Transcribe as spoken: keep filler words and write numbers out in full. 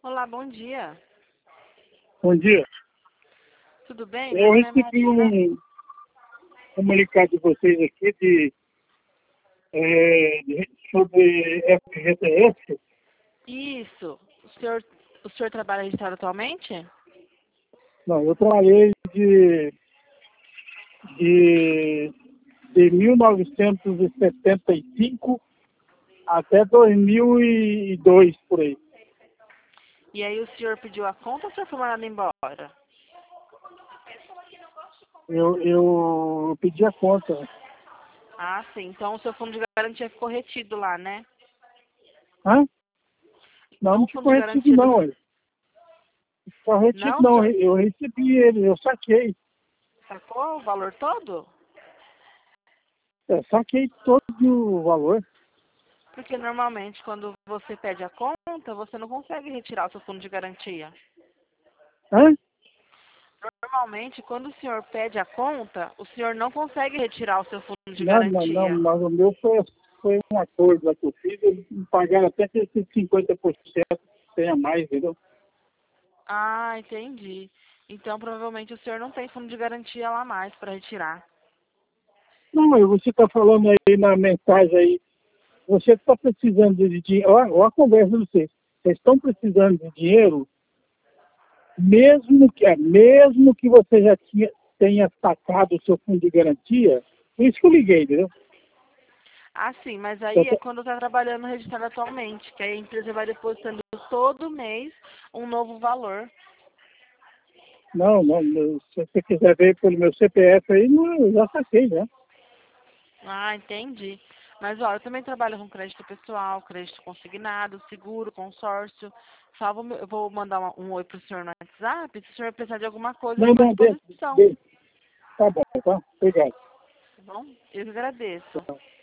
Olá, bom dia. Bom dia. Tudo bem? Meu Eu nome é recebi Marina. um comunicado de vocês aqui de, é, de- sobre F G T S. Isso. O senhor, o senhor trabalha registrado atualmente? Não, eu trabalhei de, de, de mil novecentos e setenta e cinco até dois mil e dois, por aí. E aí o senhor pediu a conta ou o senhor foi mandado embora? Eu, eu pedi a conta. Ah, sim. Então o seu fundo de garantia ficou retido lá, né? Hã? Não, Então não o fundo ficou de retido garantia do... não, ué. Não ficou retido Não, o não. senhor Eu recebi ele, eu saquei. sacou o valor todo? Eu saquei todo o valor. Porque normalmente quando você pede a conta, você não consegue retirar o seu fundo de garantia. Hã? Normalmente, quando o senhor pede a conta, o senhor não consegue retirar o seu fundo de Não, não, não, garantia. mas o meu foi, foi um acordo lá que eu fiz, eles me pagaram até esses cinquenta por cento, tem a mais, entendeu? Ah, entendi. Então, provavelmente o senhor não tem fundo de garantia lá mais para retirar. Não, mas você está falando aí na mensagem aí, você está precisando de dinheiro, olha olha a conversa de vocês, vocês estão precisando de dinheiro, mesmo que, é, mesmo que você já tinha, tenha sacado o seu fundo de garantia, por isso que eu liguei, entendeu? Ah, sim, mas Eu aí é tô- quando está trabalhando registrado atualmente, que aí a empresa vai depositando todo mês um novo valor. não, não, meu, se você quiser ver pelo meu C P F aí, não, eu já saquei, né? Ah, entendi. Mas, ó, eu também trabalho com crédito pessoal, crédito consignado, seguro, consórcio. Salvo, meu- eu vou mandar uma- um oi pro senhor no WhatsApp. Se o senhor precisar de alguma coisa, eu Não, estou à não, deixa, disposição. deixa. Tá bom, tá? Obrigado. Tá bom? Eu que agradeço.